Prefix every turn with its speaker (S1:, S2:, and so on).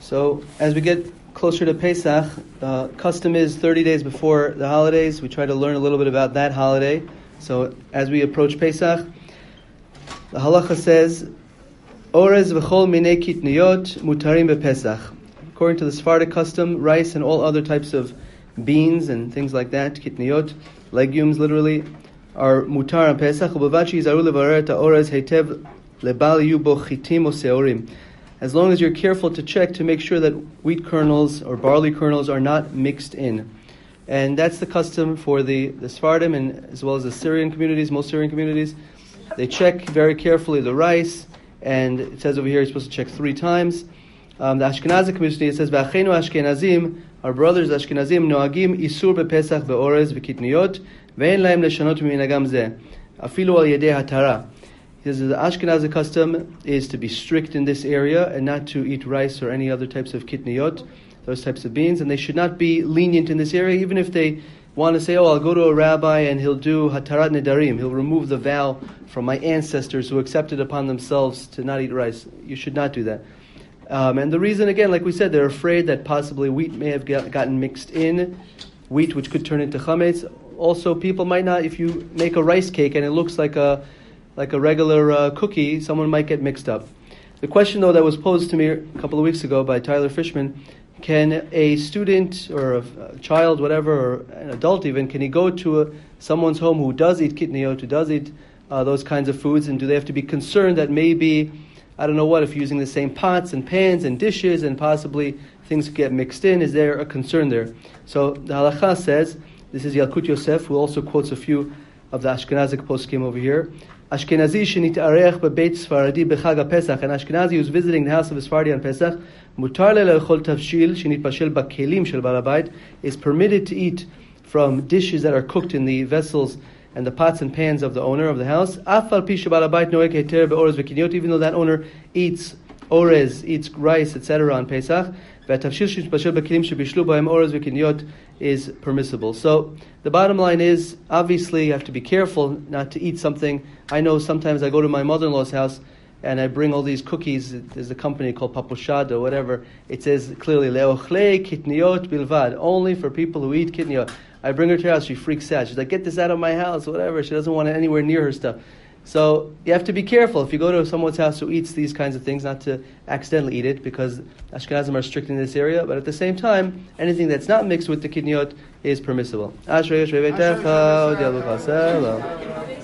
S1: So as we get closer to Pesach, custom is 30 days before the holidays. We try to learn a little bit about that holiday. So as we approach Pesach, the halacha says, Orez v'chol minei kitniyot mutarim bePesach. According to the Sephardic custom, rice and all other types of beans and things like that, kitniyot, legumes literally, are mutar on Pesach. U'bavachi yizaru levarer et ha'orez heitev lebal yu bo chitim o seorim. As long as you're careful to check to make sure that wheat kernels or barley kernels are not mixed in. And that's the custom for the Sephardim and as well as the Syrian communities, most Syrian communities. They check very carefully the rice, and it says over here you're supposed to check 3 times. The Ashkenazi community, it says, V'achenu Ashkenazim, our brothers Ashkenazim, noagim isur bepesach be'orez v'kitniyot, ve'en laim leshanot minagam zeh, afilu al yedei hatara. He says the Ashkenazi custom is to be strict in this area and not to eat rice or any other types of kitniyot, those types of beans, and they should not be lenient in this area, even if they want to say, I'll go to a rabbi and he'll do hatarat nedarim, he'll remove the vow from my ancestors who accepted upon themselves to not eat rice. You should not do that. And the reason, again, like we said, they're afraid that possibly wheat may have gotten mixed in, wheat which could turn into chametz. Also, people might not, if you make a rice cake and it looks like a regular cookie, someone might get mixed up. The question, though, that was posed to me a couple of weeks ago by Tyler Fishman, can a student or a child, whatever, or an adult even, can he go to someone's home who does eat kitniyot, who does eat those kinds of foods, and do they have to be concerned that maybe, I don't know what, if using the same pots and pans and dishes and possibly things get mixed in, is there a concern there? So the halacha says, this is Yalkut Yosef, who also quotes a few of the Ashkenazic poskim over here. Ashkenazi shenitareach bebeit Sfaradi bechag Pesach, an Ashkenazi who's visiting the house of a Sephardi on Pesach, mutar le'echol tavshil shenitpashel bakelim shel baal habayit, is permitted to eat from dishes that are cooked in the vessels and the pots and pans of the owner of the house. Afal pi shebaal habayit noeg heter be'orez v'kiniyot, even though that owner eats orez, eats rice, etc. on Pesach, v'tavshil shenitpashel bakelim shebishlu b'hem orez v'kiniyot is permissible. So the bottom line is, obviously you have to be careful not to eat something. I know sometimes I go to my mother-in-law's house and I bring all these cookies. There's a company called Papushad or whatever. It says clearly, le'ochlei kitniyot bilvad, only for people who eat kitniyot. I bring her to her house, she freaks out. She's like, get this out of my house, whatever. She doesn't want it anywhere near her stuff. So you have to be careful if you go to someone's house who eats these kinds of things, not to accidentally eat it, because Ashkenazim are strict in this area. But at the same time, anything that's not mixed with the kitniyot is permissible.